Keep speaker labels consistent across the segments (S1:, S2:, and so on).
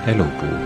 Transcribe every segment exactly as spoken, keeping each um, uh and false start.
S1: elupuu.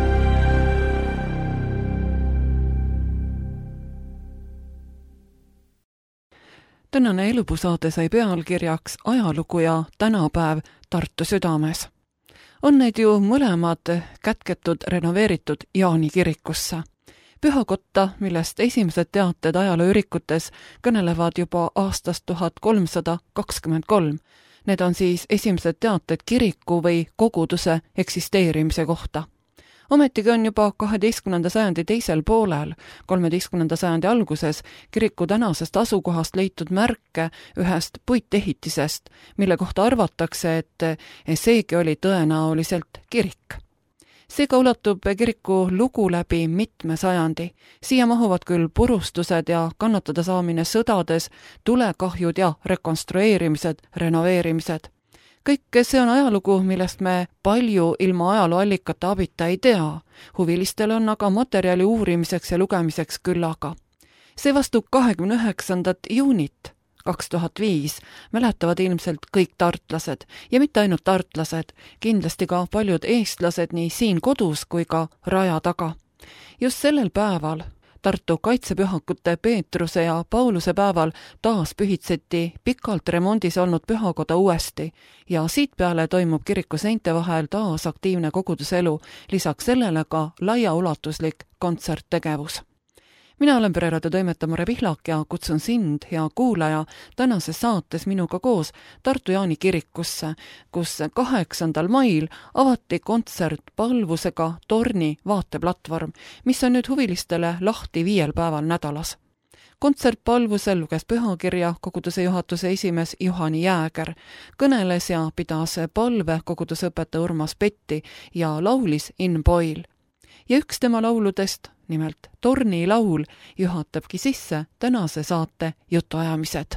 S2: Tänane elupuu saade sai pealkirjaks ajalugu ja tänapäev Tartu südames. On need ju mõlemad kätketud renoveeritud Jaani kirikusse. Pühakotta, millest esimesed teated ajalooürikutes kõnelevad juba aastast tuhat kolmsada kakskümmend kolm. Need on siis esimesed teated kiriku või koguduse eksisteerimise kohta. Ometigi on juba kaheteistkümnenda sajandi teisel poolel, kolmeteistkümnenda sajandi alguses kiriku tänasest asukohast leitud märke ühest puitehitisest, mille kohta arvatakse, et seegi oli tõenäoliselt kirik. Seega ulatub kiriku lugu läbi mitme sajandi. Siia mahuvad küll purustused ja kannatada saamine sõdades, tulekahjud ja rekonstrueerimised, renoveerimised. Kõik see on ajalugu, millest me palju ilma ajalooallikate abita ei tea. Huvilistel on aga materjali uurimiseks ja lugemiseks küllaga. See vastu kahekümne üheksandat juunit kaks tuhat viis mäletavad ilmselt kõik tartlased ja mitte ainult tartlased, kindlasti ka paljud eestlased nii siin kodus kui ka raja taga. Just sellel päeval, Tartu kaitsepühakute Peetruse ja Pauluse päeval taas pühitseti pikalt remondis olnud pühakoda uuesti ja siit peale toimub kiriku seinte vahel taas aktiivne koguduselu, lisaks sellele ka laiaulatuslik kontserttegevus. Mina olen Pereraadio toimetaja Mare Pihlak ja kutsun sind, hea kuulaja, tänases saates minuga koos Tartu Jaani kirikusse, kus kaheksandal mail avati kontsert palvusega Torni vaateplatvorm, mis on nüüd huvilistele lahti viiel päeval nädalas. Kontsertpalvusel luges pühakirja koguduse juhatuse esimees Juhani Jääger, kõneles ja pidas palve kogudusõpetaja Urmas Petti ja laulis In Boil. Ja üks tema lauludest, nimelt Torni laul, juhatabki sisse tänase saate jutuajamised.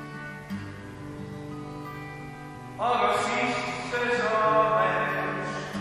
S3: Aga siis see saame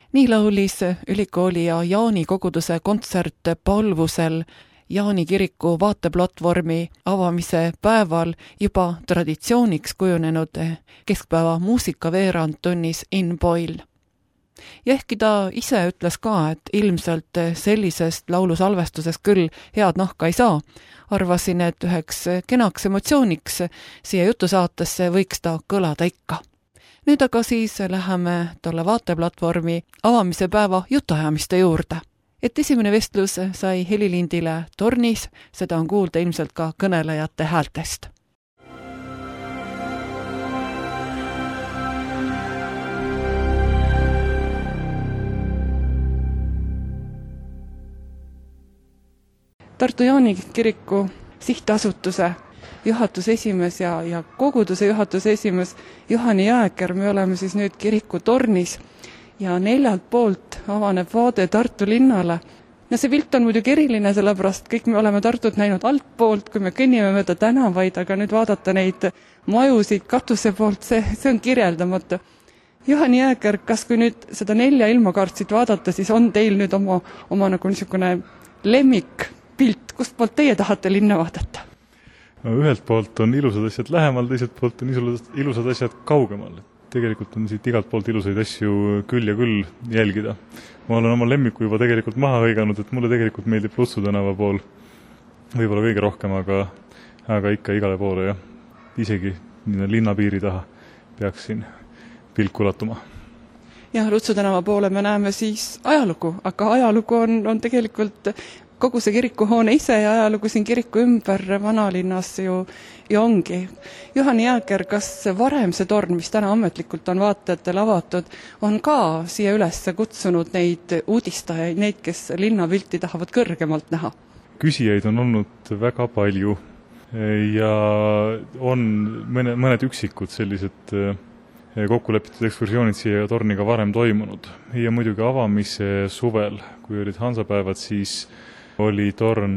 S2: Nii laulis ülikooli ja Jaani koguduse kontsert palvusel Jaani kiriku vaateplatvormi avamise päeval juba traditsiooniks kujunenud keskpäeva muusikaveerand tunnis in Boyle. Ja ehkki ta ise ütles ka, et ilmselt sellisest laulusalvestusest küll head nahka ei saa, arvasin, et üheks kenaks emotsiooniks siia jutusaatesse võiks ta kõlada ikka. Nüüd aga siis läheme tolle vaateplatvormi avamise päeva jutuajamiste juurde. Et esimene vestlus sai helilindile tornis, seda on kuulda ilmselt ka kõnelejate häältest. Tartu Jaani kiriku sihtasutuse juhatuse esimees ja, ja koguduse juhatuse esimees Juhani Jääker, me oleme siis nüüd kiriku tornis ja neljalt poolt avaneb vaade Tartu linnale. No see pilt on muidugi eriline, sellepärast kõik me oleme Tartut näinud altpoolt, kui me kõnnime mööda tänavaid, aga nüüd vaadata neid majusid katuse poolt, see, see on kirjeldamatu. Juhani Jääker, kas kui nüüd seda nelja ilmakaartsit vaadata, siis on teil nüüd oma, oma nagu niisugune lemmik pilt, kust poolt teie tahate linna vaadata?
S1: No, ühelt poolt on ilusad asjad lähemal, teiselt poolt on ilusad, ilusad asjad kaugemal. Tegelikult on siit igalt poolt ilusaid asju küll ja küll jälgida. Ma olen oma lemmiku juba tegelikult maha hõiganud, et mulle tegelikult meeldib Lutsu tänava pool võib-olla kõige rohkem, aga, aga ikka igale poole ja isegi linnapiiri taha peaks siin pilk ulatuma.
S2: Ja Lutsu tänava poole me näeme siis ajalugu, aga ajalugu on, on tegelikult kogu see kirikuhoone ise ja ajalugu siin kiriku ümber vanalinnas ju, ju ongi. Juhani Jääker, kas varem see torn, mis täna ametlikult on vaatajatele avatud, on ka siia üles kutsunud neid uudistajaid, neid, kes linnapilti tahavad kõrgemalt näha?
S1: Küsijaid on olnud väga palju ja on mõne, mõned üksikud sellised kokkulepitud ekskursioonid siia torniga varem toimunud. Ja muidugi avamise suvel, kui olid Hansapäevad, siis oli torn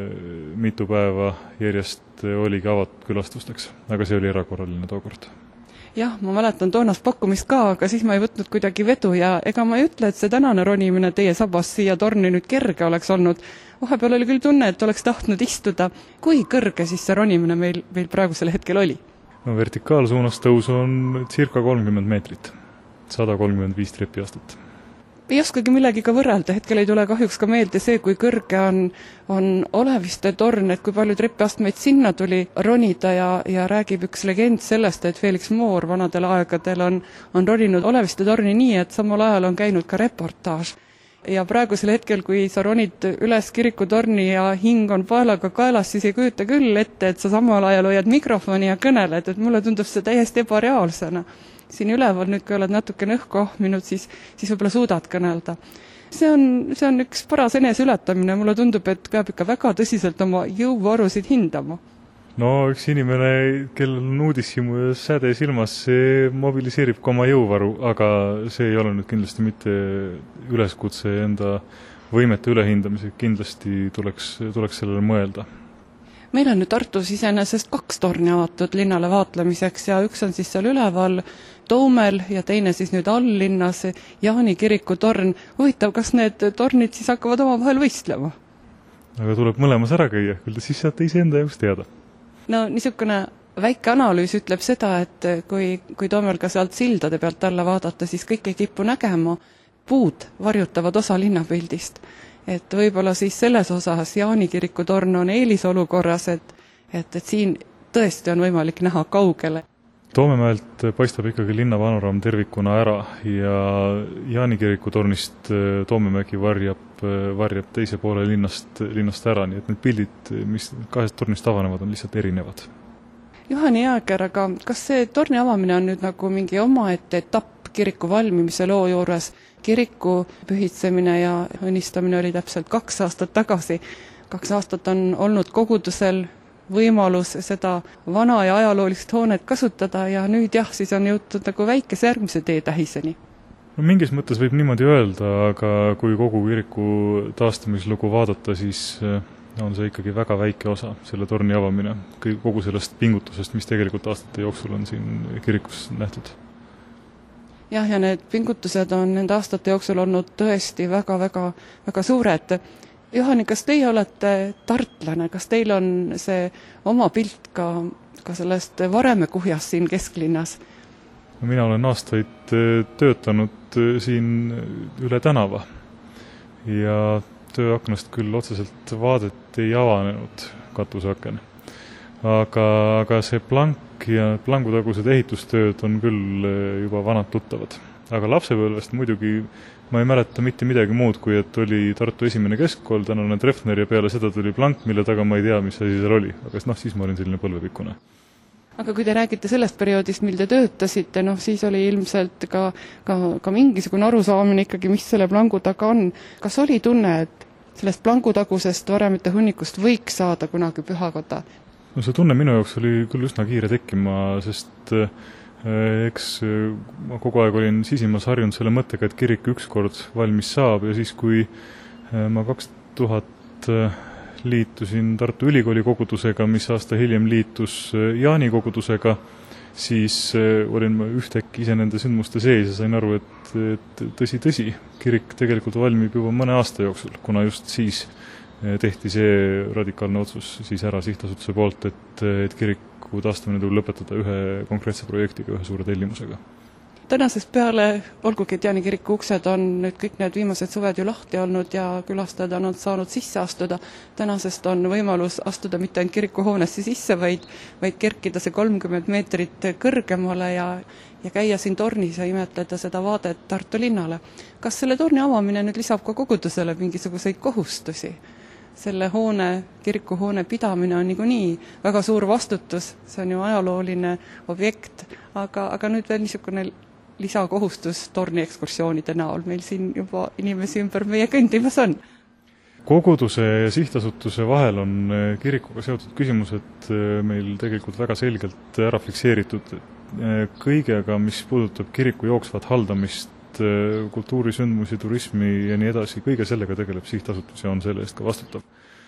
S1: mitu päeva järjest oligi avatud külastusteks, aga see oli erakorraline tookord.
S2: Jah, ma mäletan toonast pakkumist ka, aga siis ma ei võtnud kuidagi vedu ja ega ma ei ütle, et see tänane ronimine teie sabas siia torni nüüd kerge oleks olnud. Vahepeal oli küll tunne, et oleks tahtnud istuda. Kui kõrge siis see ronimine meil, meil praegusel hetkel oli?
S1: No, vertikaalsuunas tõus on circa kolmkümmend meetrit, sada kolmkümmend viis trepiastet.
S2: Ei oskagi millegiga võrrelda, hetkel ei tule kahjuks ka meelde see, kui kõrge on, on Oleviste torn, et kui palju trepiastmeid sinna tuli ronida ja, ja räägib üks legend sellest, et Felix Moor vanadel aegadel on, on roninud Oleviste torni nii, et samal ajal on käinud ka reportaaž. Ja praegusel hetkel, kui sa ronid üles kirikutorni ja hing on paelaga kaelas, siis ei kujuta küll ette, et sa samal ajal hoiad mikrofoni ja kõneled, et mulle tundub see täiesti ebareaalsena. Siin üleval nüüd, kui oled natuke õhku ohminud, siis, siis võib-olla suudad kõnelda. See on, see on üks paras enese ületamine, mulle tundub, et peab ikka väga tõsiselt oma jõuvarusid hindama.
S1: No üks inimene, kellel on uudishimu ja säde silmas, see mobiliseerib ka oma jõuvaru, aga see ei ole nüüd kindlasti mitte üleskutse enda võimete ülehindamisega, kindlasti tuleks, tuleks sellele mõelda.
S2: Meil on nüüd Tartus iseenesest kaks torni avatud linnale vaatlemiseks ja üks on siis seal üleval Toomel ja teine siis nüüd alllinnas Jaani kiriku torn. Huvitav, kas need tornid siis hakkavad oma vahel võistlema?
S1: Aga tuleb mõlemas ära käia, küll te siis saate ise enda jaoks teada.
S2: No niisugune väike analüüs ütleb seda, et kui, kui Toomel ka sealt sildade pealt alla vaadata, siis kõik ei kipu nägema. Puud varjutavad osa linnapildist. Et võib-olla siis selles osas Jaani kiriku torn on eelisolukorras, et, et, et siin tõesti on võimalik näha kaugele.
S1: Toomemäelt paistab ikkagi linna panoraam tervikuna ära ja Jaani kiriku tornist Toomemägi varjab, varjab teise poole linnast, linnast ära, nii et need pildid, mis kahest tornist avanevad, on lihtsalt erinevad.
S2: Juhani Jääker, aga kas see torni avamine on nüüd nagu mingi omaette etapp kiriku valmimise loo juures? Kiriku pühitsemine ja õnnistamine oli täpselt kaks aastat tagasi. Kaks aastat on olnud kogudusel võimalus seda vana ja ajaloolist hoonet kasutada ja nüüd jah, siis on jõutud nagu väikese järgmise teetähiseni.
S1: No, mingis mõttes võib niimoodi öelda, aga kui kogu kiriku taastamislugu vaadata, siis on see ikkagi väga väike osa, selle torni avamine, kogu sellest pingutusest, mis tegelikult aastate jooksul on siin kirikus nähtud.
S2: jah, ja need pingutused on nende aastate jooksul olnud tõesti väga-väga väga suured. Juhani, kas teie olete tartlane, kas teil on see oma pilt ka, ka sellest Varemekuhjast siin kesklinnas?
S1: Mina olen aastaid töötanud siin üle tänava ja tööaknast küll otseselt vaadet ei avanenud katuseaken. Aga, aga see plank ja plangutagused ehitustööd on küll juba vanad tuttavad. Aga lapsepõlvest muidugi ma ei mäleta mitte midagi muud, kui et oli Tartu esimene keskkool, tänane Treffner ja peale seda tuli plank, mille taga ma ei tea, mis asi seal oli. Aga noh, siis ma olin selline põlvepikkune.
S2: Aga kui te räägite sellest perioodist, mil te töötasite, noh siis oli ilmselt ka, ka, ka mingisugune arusaamine ikkagi, mis selle plangu taga on. Kas oli tunne, et sellest plangutagusest varemete hunnikust võiks saada kunagi pühakoda?
S1: No see tunne minu jaoks oli küll üsna kiire tekkima, sest eh, eks ma kogu aeg olin sisimas harjunud selle mõttega, et kirik ükskord valmis saab ja siis, kui ma kaks tuhat liitusin Tartu Ülikooli kogudusega, mis aasta hiljem liitus Jaani kogudusega, siis olin ma ühtäkki ise nende sündmuste sees ja sain aru, et, et tõsi, tõsi, kirik tegelikult valmib juba mõne aasta jooksul, kuna just siis tehti see radikaalne otsus siis ära sihtasutuse poolt, et, et kiriku taastamine tuleb lõpetada ühe konkreetse projektiga, ühe suure tellimusega.
S2: Tänasest peale, olgugi et Jaani kiriku uksed on nüüd kõik need viimased suved ju lahti olnud ja külastajad on saanud sisse astuda, tänasest on võimalus astuda mitte ainult kirikuhoonesse sisse, vaid, vaid kerkida see kolmkümmend meetrit kõrgemale ja, ja käia siin tornis ja imetleda seda vaadet Tartu linnale. Kas selle torni avamine nüüd lisab ka kogudusele mingisuguseid kohustusi? Selle hoone, kirikuhoone pidamine on niikuinii väga suur vastutus, see on ju ajalooline objekt, aga, aga nüüd veel niisugune lisakohustus torni ekskursioonide näol meil siin juba inimesi ümber meie kõndimas on.
S1: Koguduse ja sihtasutuse vahel on kirikuga seotud küsimused meil tegelikult väga selgelt ära fikseeritud. Kõigega, mis puudutab kiriku jooksvat haldamist, kultuurisündmusi, turismi ja nii edasi, kõige sellega tegeleb sihtasutus ja on selle eest ka vastutav.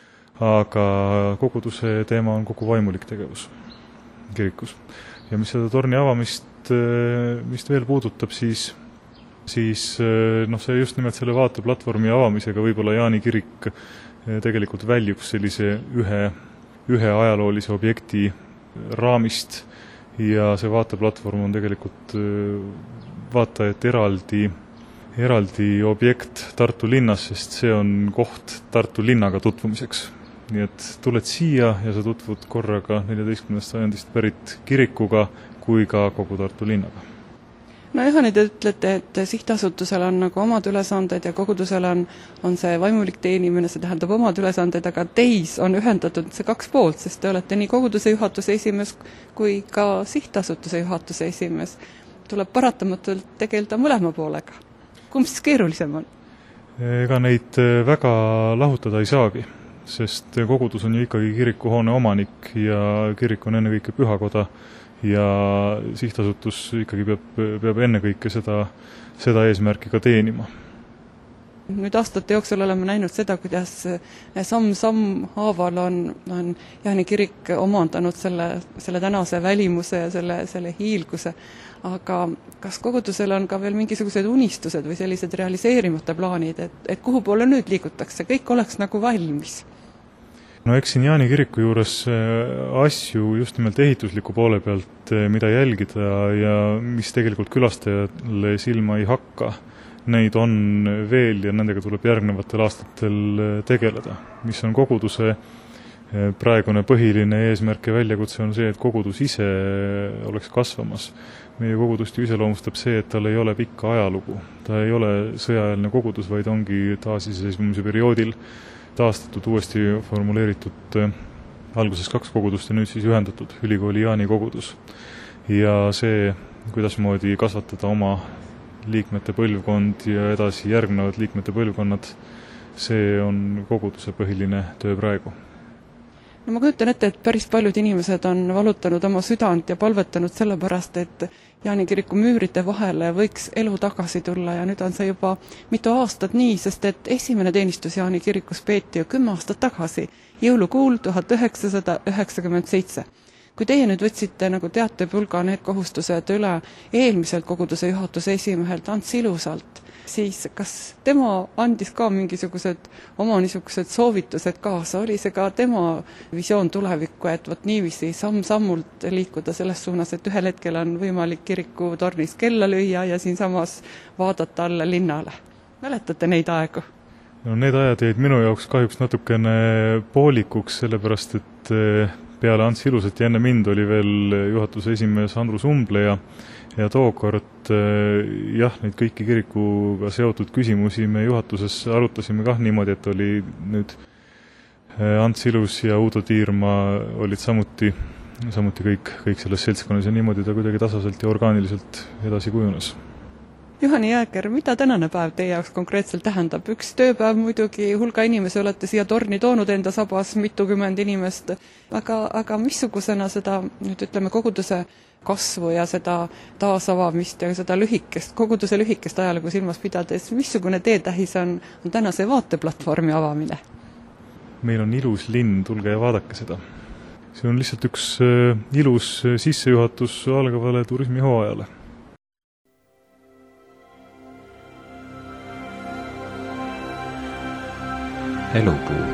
S1: Aga koguduse teema on kogu vaimulik tegevus kirikus. Ja mis seda torni avamist, mis veel puudutab, siis, siis noh, see just nimelt selle vaateplatvormi avamisega võib-olla Jaani kirik tegelikult väljub sellise ühe, ühe ajaloolise objekti raamist ja see vaateplatvorm on tegelikult vaata, et eraldi, eraldi objekt Tartu linnas, sest see on koht Tartu linnaga tutvumiseks. Nii et tuled siia ja sa tutvud korraga neljateistkümnendast sajandist pärit kirikuga kui ka kogu Tartu linnaga.
S2: No Juhani, te ütlete, et sihtasutusel on nagu omad ülesanded ja kogudusel on, on see vaimulik teenimine, see tähendab omad ülesanded, aga teis on ühendatud see kaks poolt, sest te olete nii koguduse juhatuse esimees kui ka sihtasutuse juhatuse esimees. Tuleb paratamatult tegelda mõlema poolega. Kumb siis keerulisem on?
S1: Ega neid väga lahutada ei saagi, sest kogudus on ju ikkagi kirikuhoone omanik ja kirik on ennekõike pühakoda ja sihtasutus ikkagi peab, peab ennekõike seda, seda eesmärki ka teenima. Nüüd
S2: aastate jooksul oleme näinud seda, kuidas samm-samm haaval on, on Jaani kirik omandanud selle, selle tänase välimuse ja selle, selle hiilguse. Aga kas kogudusel on ka veel mingisugused unistused või sellised realiseerimata plaanid, et, et kuhu poole nüüd liigutakse, kõik oleks nagu valmis?
S1: No eks siin Jaani kiriku juures asju just nimelt ehitusliku poole pealt, mida jälgida ja mis tegelikult külastajale silma ei hakka, neid on veel ja nendega tuleb järgnevatel aastatel tegeleda. Mis on koguduse praegune põhiline eesmärk ja väljakutse on see, et kogudus ise oleks kasvamas. Meie kogudust ju iseloomustab see, et tal ei ole pikka ajalugu. Ta ei ole sõjaeelne kogudus, vaid ongi taasiseseisvumise perioodil taastatud, uuesti formuleeritud alguses kaks kogudust ja nüüd siis ühendatud ülikooli Jaani kogudus. Ja see, kuidasmoodi kasvatada oma liikmete põlvkond ja edasi järgnevad liikmete põlvkonnad, see on koguduse põhiline töö praegu.
S2: No ma kujutan ette, et päris paljud inimesed on valutanud oma südant ja palvetanud selle pärast, et Jaani kiriku müüride vahele võiks elu tagasi tulla ja nüüd on see juba mitu aastat nii, sest et esimene teenistus Jaani kirikus peeti ju kümme aastat tagasi, jõulukuul tuhat üheksasada üheksakümmend seitse. Kui teie nüüd võtsite nagu teatepulga need kohustused üle eelmiselt koguduse juhatuse esimehelt Ants Ilusalt, siis kas tema andis ka mingisugused oma niisugused soovitused kaasa? Oli see ka tema visioon tulevikku, et võt niiviisi samm-sammult liikuda selles suunas, et ühel hetkel on võimalik kiriku tornis kella lüüa ja siinsamas vaadata alla linnale? Mäletate neid aegu?
S1: No need ajad jäid minu jaoks kahjuks natukene poolikuks, sellepärast et peale Ants Ilusat ja enne mind oli veel juhatuse esimees Andrus Umble ja ja tookord jah, neid kõiki kirikuga seotud küsimusi me juhatuses arutasime kah niimoodi, et oli nüüd Ants Ilus ja Uudo Tiirma olid samuti, samuti kõik, kõik selles seltskonnas ja niimoodi ta kuidagi tasaselt ja orgaaniliselt edasi kujunes.
S2: Juhani Jääger, mida tänane päev teie jaoks konkreetselt tähendab? Üks tööpäev muidugi, hulga inimesi olete siia torni toonud enda sabas, mitukümmend inimest, aga, aga missugusena seda, nüüd ütleme, koguduse kasvu ja seda taasavamist ja seda lühikest, koguduse lühikest ajalugu silmas pidades, missugune teetähis on, on tänase vaateplatvormi avamine?
S1: Meil on ilus linn, tulge ja vaadake seda. See on lihtsalt üks ilus sissejuhatus algavale turismihooajale.
S3: Elupuu.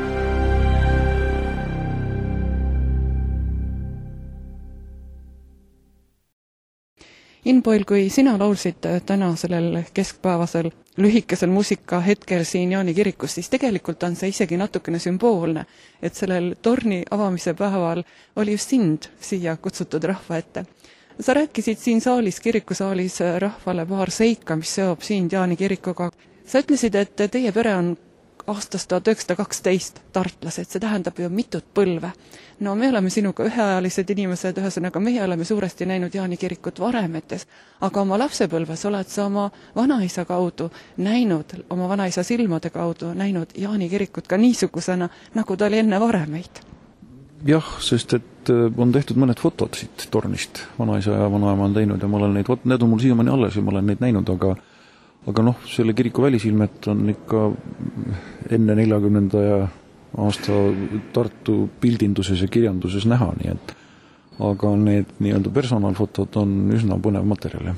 S2: Inpoil, kui sina laulsid täna sellel keskpäevasel lühikesel muusika hetkel siin Jaani kirikus, siis tegelikult on see isegi natukene sümboolne, et sellel torni avamise päeval oli just sind siia kutsutud rahva ette. Sa rääkisid siin saalis, kirikusaalis rahvale paar seika, mis seob siin Jaani kirikuga. Sa ütlesid, et teie pere on aastast tuhat üheksasada kaksteist tartlased, see tähendab ju mitut põlve. No me oleme sinuga üheajalised inimesed, ühesõnaga meie oleme suuresti näinud Jaani kirikut Varemetes, aga oma lapsepõlves oled sa oma vanaisa kaudu näinud, oma vanaisa silmade kaudu näinud Jaani kirikut ka niisugusena, nagu ta oli enne Varemeid.
S4: Jah, sest et on tehtud mõned fotod siit tornist, vanaisa ja vanaema on teinud ja ma olen neid, need on mul siiamaani alles ja ma olen neid näinud, aga aga noh, selle kiriku välisilmet on ikka enne neljakümnenda aasta Tartu pildinduses ja kirjanduses näha, nii et aga need nii-öelda personaalfotod on üsna põnev materjal.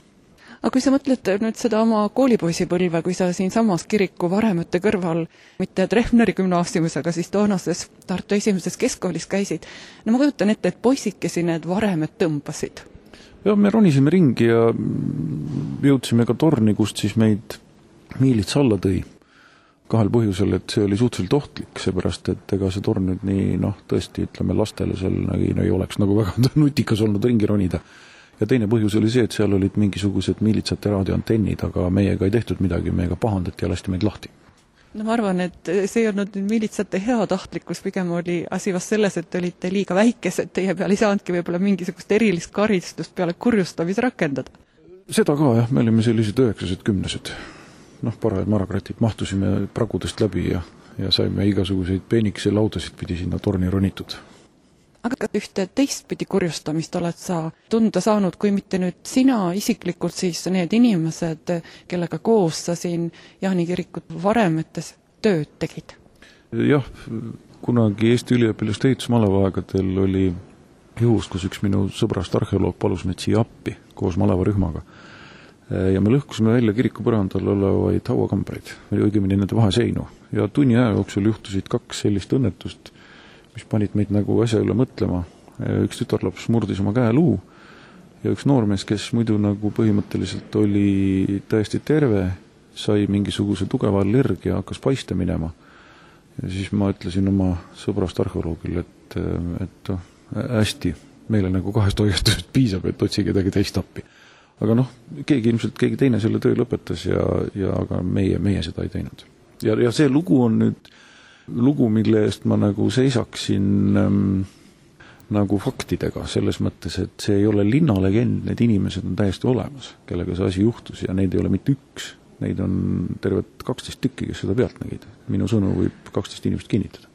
S2: Aga kui sa mõtled nüüd seda oma koolipoisipõlve, kui sa siin samas kiriku Varemete kõrval, mitte Treffneri gümnaasiumis, aga siis toonases Tartu esimeses keskkoolis käisid, no ma kujutan ette, et poisikesi need Varemed tõmbasid.
S4: Ja me ronisime ringi ja jõudsime ka torni, kust siis meid miilits alla tõi kahel põhjusel, et see oli suhteliselt ohtlik, seepärast, et ega see torn nüüd nii, noh, tõesti, ütleme, lastele seal no, ei oleks nagu väga nutikas olnud ringi ronida. Ja teine põhjus oli see, et seal olid mingisugused miilitsate raadioantennid, aga meiega ei tehtud midagi, meiega pahandati ja lasti meid lahti.
S2: No ma arvan, et see ei olnud miilitsate hea tahtlikkus, pigem oli asi vast selles, et olite liiga väikesed, teie peal ei saanudki võib-olla mingisugust erilist karistust peale kurjustamis rakendada.
S4: Seda ka, jah, me olime sellised üheksased, kümnesed. Noh, parajad marakratid, mahtusime pragudest läbi ja, ja saime igasuguseid peenikese laudasid pidi sinna torni ronitud.
S2: Aga ühte teistpidi kurjustamist oled sa tunda saanud, kui mitte nüüd sina isiklikult, siis need inimesed, kellega koos sa siin Jaani kirikut Varemetes tööd tegid?
S4: Jah, kunagi Eesti üliõpilaste ehitusmalevaaegadel oli juhus, kus üks minu sõbrast arheoloog palus meid siia appi koos malevarühmaga. Ja me lõhkusime välja kiriku põrandal olevaid hauakambreid, või õigemini nende vaheseinu. Ja tunni aja jooksul juhtusid kaks sellist õnnetust, mis panid meid nagu asja üle mõtlema. Üks tütarlaps murdis oma käeluu ja üks noormees, kes muidu nagu põhimõtteliselt oli täiesti terve, sai mingisuguse tugeva allergia, hakkas paiste minema. Ja siis ma ütlesin oma sõbrast arheoloogile, et, et hästi, meile nagu kahest hoiastusest piisab, et otsi kedagi teist appi. Aga noh, keegi ilmselt, keegi teine selle töö lõpetas ja, ja aga meie, meie seda ei teinud. Ja, ja see lugu on nüüd lugu, mille eest ma nagu seisaksin ähm, nagu faktidega, selles mõttes, et see ei ole linnalegend, need inimesed on täiesti olemas, kellega see asi juhtus ja neid ei ole mitte üks, neid on tervet kaksteist tükki, kes seda pealt nägid. Minu sõnu võib kaksteist inimest kinnitada.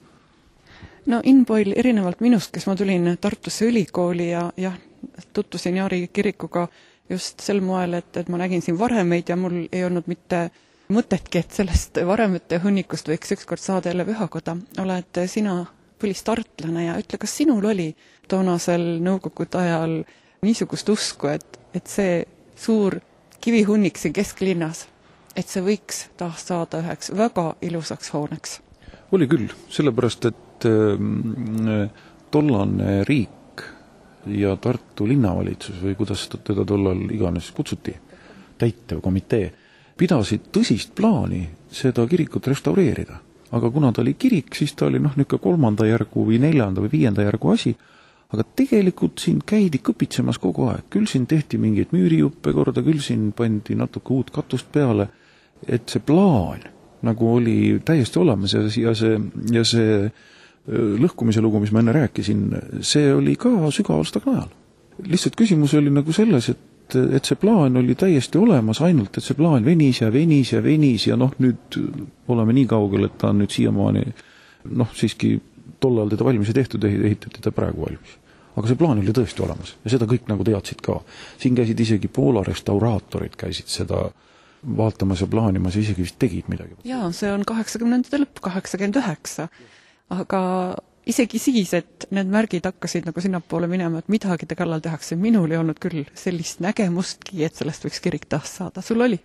S2: No Inpoil, erinevalt minust, kes ma tulin Tartusse ülikooli ja jah, tutvusin Jaani kirikuga just sel moel, et, et ma nägin siin Varemeid ja mul ei olnud mitte mõtetki, et sellest Varemete hunnikust võiks ükskord saada jälle pühakoda. Oled sina põlistartlane ja ütle, kas sinul oli toonasel nõukogude ajal niisugust usku, et, et see suur kivihunnik siin kesklinnas, et see võiks taas saada üheks väga ilusaks hooneks?
S4: Oli küll, sellepärast, et äh, tollane riik ja Tartu linnavalitsus või kuidas teda tollal iganes kutsuti, täitev komitee, pidasid tõsist plaani seda kirikut restaureerida. Aga kuna ta oli kirik, siis ta oli noh, niisugune kolmanda järgu või neljanda või viienda järgu asi, aga tegelikult siin käidi kõpitsemas kogu aeg. Küll siin tehti mingeid müürijuppe korda, küll siin pandi natuke uut katust peale, et see plaan nagu oli täiesti olemas ja, ja see, ja see lõhkumise lugu, mis ma enne rääkisin, see oli ka sügaval stagnajal. Lihtsalt küsimus oli nagu selles, et, et see plaan oli täiesti olemas, ainult et see plaan venis ja venis ja venis ja noh, nüüd oleme nii kaugel, et ta on nüüd siiamaani noh, siiski tollal teda valmis ei tehtud, ehitati ta praegu valmis. Aga see plaan oli tõesti olemas ja seda kõik nagu teadsid ka. Siin käisid isegi Poola restauraatorid käisid seda vaatamas ja plaanimas ja isegi vist tegid midagi.
S2: Jaa, see on kaheksakümnendate lõpp, kaheksakümmend üheksa. Aga isegi siis, et need märgid hakkasid nagu sinnapoole minema, et midagi te kallal tehakse, minul ei olnud küll sellist nägemustki, et sellest võiks kirik taas saada. Sul oli?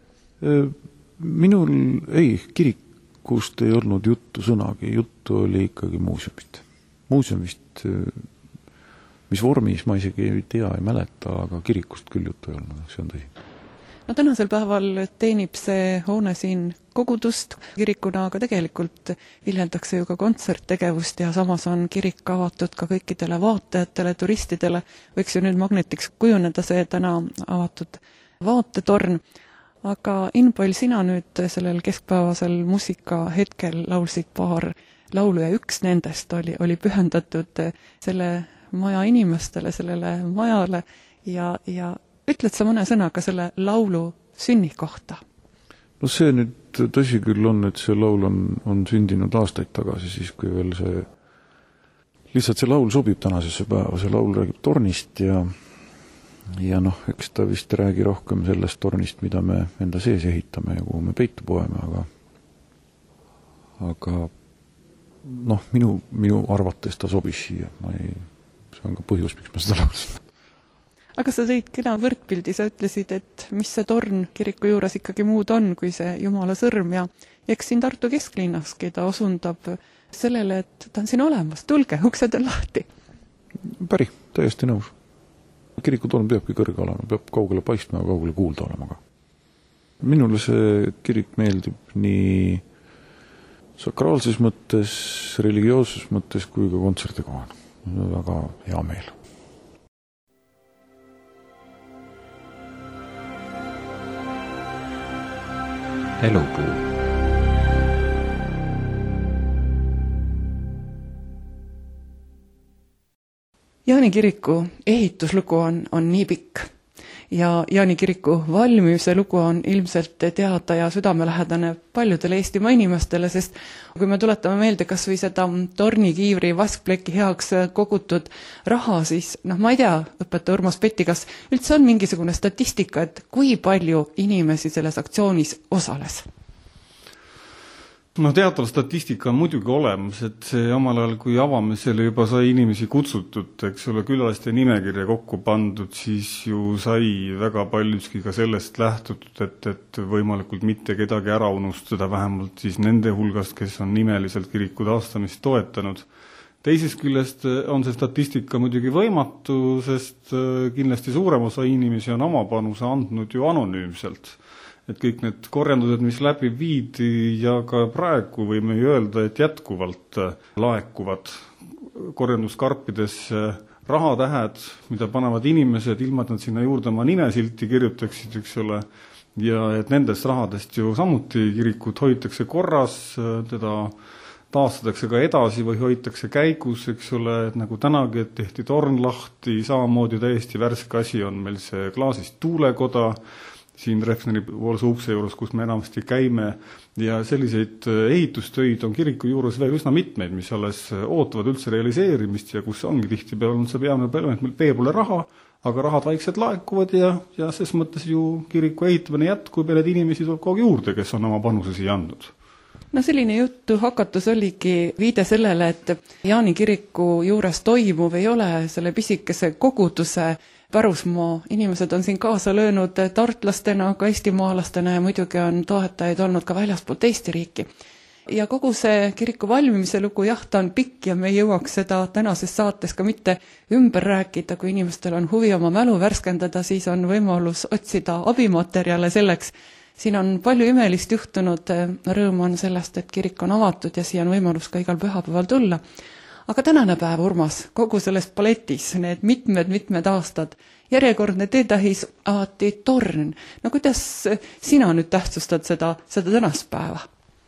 S4: Minul ei, kirikust ei olnud juttu sõnagi, juttu oli ikkagi muuseumist. Muuseumist, mis vormis ma isegi ei tea, ei mäleta, aga kirikust küll juttu ei olnud, see on tõsi.
S2: No tänasel päeval teenib see hoone siin kogudust kirikuna, aga tegelikult viljeldakse ju ka kontserttegevust ja samas on kirik avatud ka kõikidele vaatajatele, turistidele. Võiks ju nüüd magnetiks kujuneda see täna avatud vaatetorn. Aga Inpoil, sina nüüd sellel keskpäevasel muusika hetkel laulsid paar laulu ja üks nendest oli, oli pühendatud selle maja inimestele, sellele majale ja, ja ütled sa mõne sõnaga selle laulu sünni kohta?
S4: No see nüüd tõsi küll on, et see laul on, on sündinud aastaid tagasi, siis kui veel see lihtsalt see laul sobib tänasesse päeva, see laul räägib tornist ja ja noh, eks ta vist räägi rohkem sellest tornist, mida me enda sees ehitame ja kuhu me peitu poeme, aga aga noh, minu, minu arvates ta sobis siia, ma ei, see on ka põhjus, miks ma seda laulsin.
S2: Aga sa tõid kena võrdpildi, sa ütlesid, et mis see torn kiriku juures ikkagi muud on, kui see Jumala sõrm ja eks siin Tartu kesklinnaski ta osundab sellele, et ta on siin olemas, tulge, uksed on lahti.
S4: Päri, täiesti nõus. Kirikutorn peabki kõrge olema, peab kaugele paistma ja kaugele kuulda olema ka. Minule see kirik meeldib nii sakraalses mõttes, religioosses mõttes kui ka kontsertikohana. Väga hea meel.
S3: Elupuu.
S2: Jaani kiriku ehituslugu on, on nii pikk ja Jaani kiriku valmimise lugu on ilmselt teada ja südamelähedane paljudele Eestimaa inimestele, sest kui me tuletame meelde kas või seda tornikiivri vaskpleki heaks kogutud raha, siis noh, ma ei tea, õpetaja Urmas Petti, kas üldse on mingisugune statistika, et kui palju inimesi selles aktsioonis osales?
S5: No teatav statistika on muidugi olemas, et see omal ajal, kui avamisele juba sai inimesi kutsutud, eks ole, külaliste nimekirja kokku pandud, siis ju sai väga paljudki ka sellest lähtutud, et, et võimalikult mitte kedagi ära unustada, vähemalt siis nende hulgast, kes on nimeliselt kiriku taastamist toetanud. Teisest küljest on see statistika muidugi võimatu, sest kindlasti suurem osa inimesi on oma panuse andnud ju anonüümselt. Et kõik need korjandused, mis läbi viidi ja ka praegu võime ju öelda, et jätkuvalt laekuvad korjanduskarpides rahatähed, mida panevad inimesed, ilma et nad sinna juurde oma nimesilti kirjutaksid, üks ole, ja et nendest rahadest ju samuti kirikut hoitakse korras, teda taastatakse ka edasi või hoitakse käigus, eks ole, et nagu tänagi, et tehti torn lahti, samamoodi täiesti värske asi on meil see klaasist tuulekoda, siin Refneri poolse ukse juures, kus me enamasti käime ja selliseid ehitustöid on kiriku juures veel üsna mitmeid, mis alles ootavad üldse realiseerimist ja kus ongi tihti peal on see peamine peale, et meil vee pole raha, aga rahad vaikselt laekuvad ja, ja ses mõttes ju kiriku ehitamine jätkub ja need inimesi tuleb kogu juurde, kes on oma panuse siia andnud.
S2: no selline juttu hakatus oligi viide sellele, et Jaani kiriku juures toimuv ei ole selle pisikese koguduse pärusmaa. Inimesed on siin kaasa löönud tartlastena, ka eestimaalastena ja muidugi on toetajaid olnud ka väljaspoolt Eesti riiki. Ja kogu see kiriku valmimise lugu, jah, ta on pikk ja me ei jõuaks seda tänases saates ka mitte ümber rääkida. Kui inimestel on huvi oma mälu värskendada, siis on võimalus otsida abimaterjale selleks. Siin on palju imelist juhtunud, rõõm on sellest, et kirik on avatud ja siia on võimalus ka igal pühapäeval tulla. Aga tänane päev, Urmas, kogu selles paletis, need mitmed-mitmed aastad, järjekordne teetähis avati torn. No kuidas sina nüüd tähtsustad seda, seda tänast päeva?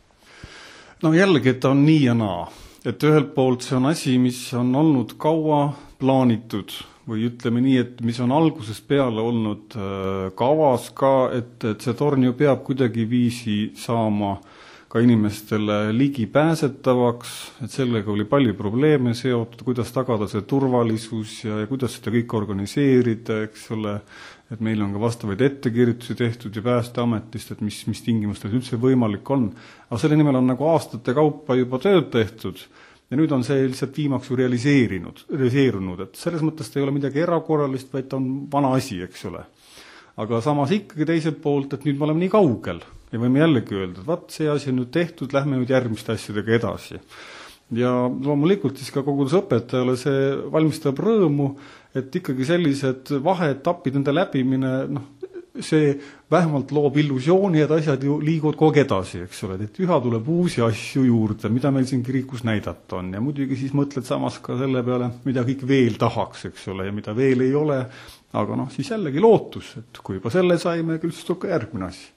S5: No jällegi, et ta on nii ja naa. Et ühelt poolt see on asi, mis on olnud kaua plaanitud või ütleme nii, et mis on algusest peale olnud kavas ka, et, et see torn ju peab kuidagi viisi saama ka inimestele ligipääsetavaks, et sellega oli palju probleeme seotud, kuidas tagada see turvalisus ja, ja kuidas seda kõik organiseerida, eks ole, et meil on ka vastavaid ettekirjutusi tehtud ja Päästeametist, et mis, mis tingimustes üldse võimalik on. Aga selle nimel on nagu aastate kaupa juba tööd tehtud ja nüüd on see lihtsalt viimaks ju realiseerinud, realiseerunud, et selles mõttes ta ei ole midagi erakorralist, vaid ta on vana asi, eks ole. Aga samas ikkagi teiselt poolt, et nüüd me oleme nii kaugel ja võime jällegi öelda, et vaat see asi on nüüd tehtud, lähme nüüd järgmiste asjadega edasi. Ja loomulikult siis ka kogudusõpetajale see valmistab rõõmu, et ikkagi sellised vaheetapid, nende läbimine, noh, see vähemalt loob illusiooni, et asjad ju liiguvad kogu edasi, eks ole, et üha tuleb uusi asju juurde, mida meil siin kirikus näidata on ja muidugi siis mõtled samas ka selle peale, mida kõik veel tahaks, eks ole, ja mida veel ei ole, aga noh, siis jällegi lootus, et kui juba selle saime, küll siis tuleb ka järgmine asi.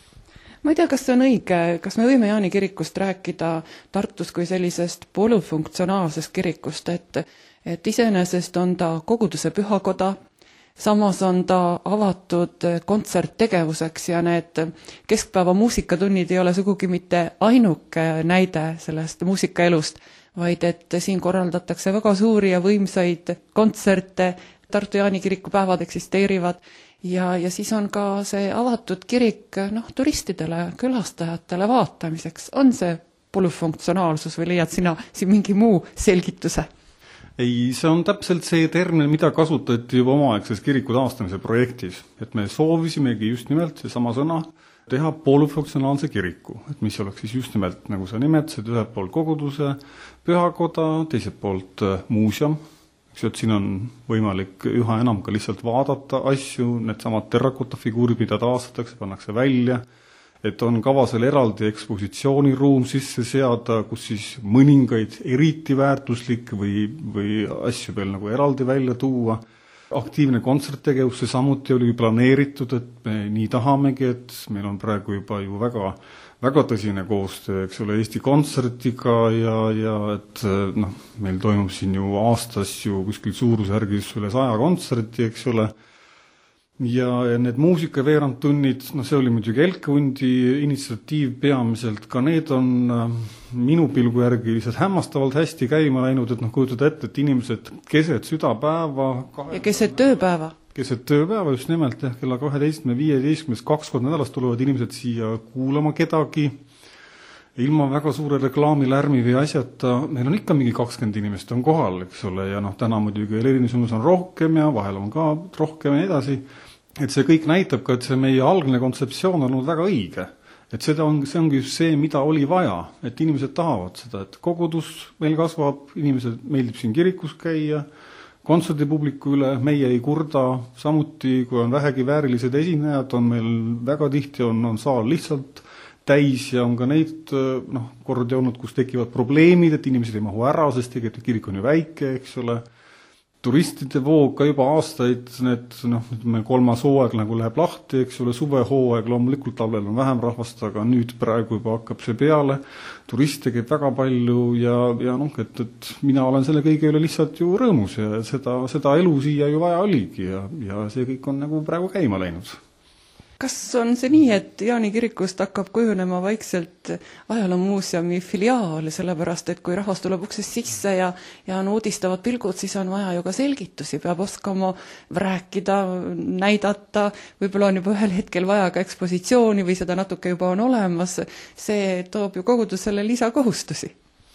S2: Ma ei tea, kas see on õige, kas me võime Jaani kirikust rääkida Tartus kui sellisest polüfunktsionaalsest kirikust, et, et iseenesest on ta koguduse pühakoda, samas on ta avatud kontserttegevuseks ja need keskpäeva muusikatunnid ei ole sugugi mitte ainuke näide sellest muusikaelust, vaid et siin korraldatakse väga suuri ja võimsaid kontserte, Tartu Jaani kiriku päevad eksisteerivad ja, ja siis on ka see avatud kirik noh, turistidele, külastajatele vaatamiseks. On see polüfunktsionaalsus või leiad sina siin mingi muu selgituse?
S5: Ei, see on täpselt see termin, mida kasutati juba omaaegses kiriku taastamise projektis. Et me soovisimegi just nimelt see sama sõna teha polüfunktsionaalse kiriku, et mis oleks siis just nimelt, nagu sa nimetasid, ühelt poolt koguduse pühakoda, teiselt poolt muuseum. Et siin on võimalik üha enam ka lihtsalt vaadata asju, need samad terrakotafiguurid, mida taastatakse, pannakse välja, et on kavasel eraldi ekspositsiooniruum sisse seada, kus siis mõningaid eriti väärtuslikke või, või asju veel nagu eraldi välja tuua. Aktiivne kontserttegevus, see samuti oli planeeritud, et me nii tahamegi, et meil on praegu juba ju väga, väga tõsine koostöö, eks ole, Eesti Kontsertiga ja, ja et noh, meil toimub siin ju aastas ju kuskil suurusjärgis üle saja kontserti, eks ole. Ja, ja need muusikaveerandtunnid, no see oli muidugi Elkehundi initsiatiiv peamiselt, ka need on minu pilgu järgi lihtsalt hämmastavalt hästi käima läinud, et noh, kujutada ette, et inimesed keset südapäeva
S2: ja keset tööpäeva
S5: keset tööpäeva just nimelt, jah, kella kaheteistkümne viieteistkümnes kaks kord nädalast tulevad inimesed siia kuulama kedagi ilma väga suure reklaamilärmi või asjata. Meil on ikka mingi kakskümmend inimest on kohal, eks ole, ja noh, täna muidugi erinesumus on rohkem ja vahel on ka rohkem ja edasi. Et see kõik näitab ka, et see meie algne kontseptsioon on olnud väga õige. Et seda on, see ongi just see, mida oli vaja, et inimesed tahavad seda, et kogudus meil kasvab, inimesed meeldib siin kirikus käia, kontserdipubliku üle meie ei kurda, samuti kui on vähegi väärilised esinejad, on meil väga tihti on, on saal lihtsalt täis ja on ka neid noh, kordi olnud, kus tekivad probleemid, et inimesed ei mahu ära, sest tegelikult kirik on ju väike, eks ole. Turistide voog ka juba aastaid, need noh, kolmas hooaeg nagu läheb lahti, eks ole, suvehooaeg, loomulikult talvel on vähem rahvast, aga nüüd praegu juba hakkab see peale. Turiste käib väga palju ja, ja noh, et, et mina olen selle kõige üle lihtsalt ju rõõmus ja seda, seda elu siia ju vaja oligi ja, ja see kõik on nagu praegu käima läinud.
S2: Kas on see nii, et Jaani kirikust hakkab kujunema vaikselt ajaloomuuseumi filiaal, sellepärast et kui rahvas tuleb uksest sisse ja, ja on uudistavad pilgud, siis on vaja ju ka selgitusi, peab oskama rääkida, näidata, võib-olla on juba ühel hetkel vaja ka ekspositsiooni või seda natuke juba on olemas, see toob ju kogudusele lisakohustusi.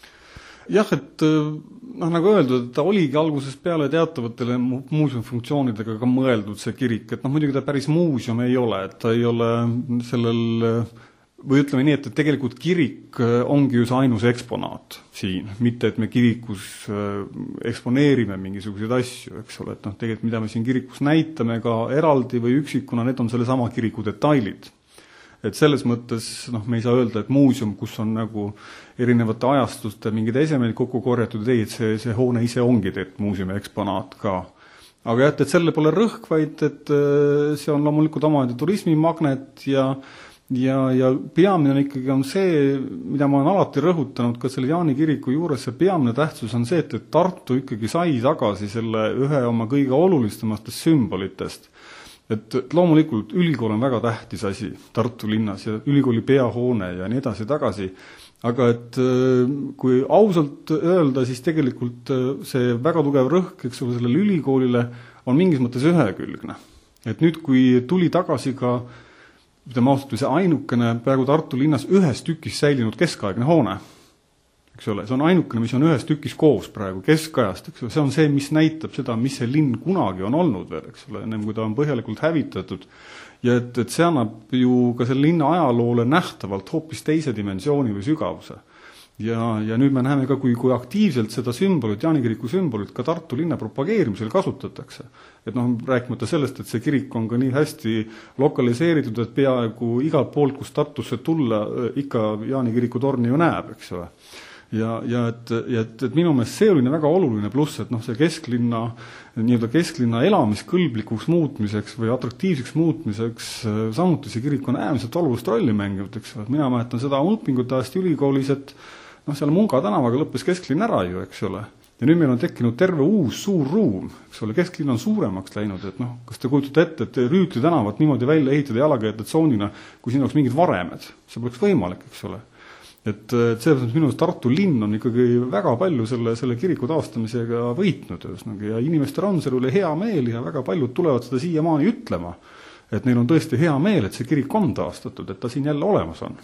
S5: Jah, et noh, nagu öeldud, et ta oligi algusest peale teatavatele muuseumifunktsioonidega ka mõeldud see kirik, et noh, muidugi ta päris muuseum ei ole, et ta ei ole sellel, või ütleme nii, et tegelikult kirik ongi ju see ainus eksponaat siin, mitte et me kirikus eksponeerime mingisuguseid asju, eks ole, et noh, tegelikult mida me siin kirikus näitame ka eraldi või üksikuna, need on selle sama kiriku detailid. Et selles mõttes noh, me ei saa öelda, et muuseum, kus on nagu erinevate ajastuste mingid esemeid kokku korjatud, ei, et see, see hoone ise ongi teet muuseumi eksponaat ka. Aga jah, et selle pole rõhk, vaid et see on loomulikult omaette turismimagnet ja, ja, ja peamine on ikkagi on see, mida ma olen alati rõhutanud ka selle Jaani kiriku juures, see peamine tähtsus on see, et, et Tartu ikkagi sai tagasi selle ühe oma kõige olulisemastest sümbolitest. Et loomulikult ülikool on väga tähtis asi Tartu linnas ja ülikooli peahoone ja nii edasi tagasi, aga et kui ausalt öelda, siis tegelikult see väga tugev rõhk, eks ole, sellele ülikoolile on mingis mõttes ühekülgne. Et nüüd, kui tuli tagasi ka, mida ma ausalt, see ainukene praegu Tartu linnas ühes tükis säilinud keskaegne hoone, eks ole, see on ainukene, mis on ühes tükis koos praegu keskajast, eks ole, see on see, mis näitab seda, mis see linn kunagi on olnud veel, eks ole, ennem kui ta on põhjalikult hävitatud. Ja et, et see annab ju ka selle linna ajaloole nähtavalt hoopis teise dimensiooni või sügavuse. Ja, ja nüüd me näeme ka, kui, kui aktiivselt seda sümbolit, Jaani kiriku sümbolit ka Tartu linna propageerimisel kasutatakse. Et noh, rääkimata sellest, et see kirik on ka nii hästi lokaliseeritud, et peaaegu igalt poolt, kus Tartusse tulla, ikka Jaani kiriku torni ju näeb, eks ole. Ja, ja, et, ja et, et minu meelest see oli väga oluline pluss, et noh, see kesklinna, nii-öelda kesklinna elamiskõlblikuks muutmiseks või atraktiivseks muutmiseks, samuti see kirik on äärmiselt olulist rolli mänginud, eks. Mina mäletan seda õpingut ajast ülikoolis, et noh, seal Munga tänavaga lõppes kesklinn ära ju, eks ole. Ja nüüd meil on tekkinud terve uus suur ruum, eks ole, kesklinn on suuremaks läinud, et noh, kas te kujutate ette, et Rüütli tänavat niimoodi välja ehitada jalakäijate tsoonina, kui siin oleks mingid varemed, see poleks võimalik, eks ole. Et, et selles minu Tartu linn on ikkagi väga palju selle, selle kiriku taastamisega võitnud ja inimestel on selle üle hea meel ja väga paljud tulevad seda siiamaani ütlema, et neil on tõesti hea meel, et see kirik on taastatud, et ta siin jälle olemas on.